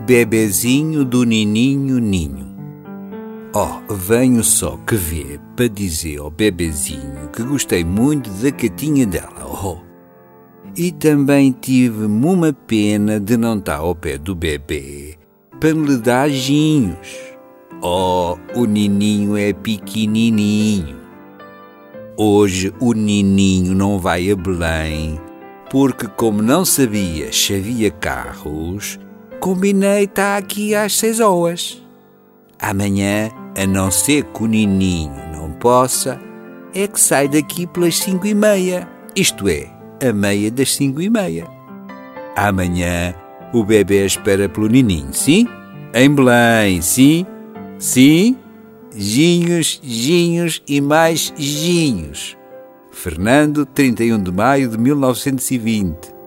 Bebezinho do Nininho Ninho. Venho só que ver para dizer ao bebezinho que gostei muito da catinha dela. E também tive uma pena de não estar ao pé do bebê para lhe dar ginhos. O Nininho é pequenininho. Hoje o Nininho não vai a Belém porque, como não sabia se havia carros, combinei estar aqui às 6 horas. Amanhã, a não ser que o Nininho não possa, é que sai daqui pelas 5:30, isto é, a meia das 5:30. Amanhã, o bebê espera pelo Nininho, sim? Em Belém, sim? Sim? Ginhos, ginhos e mais ginhos. Fernando, 31 de maio de 1920.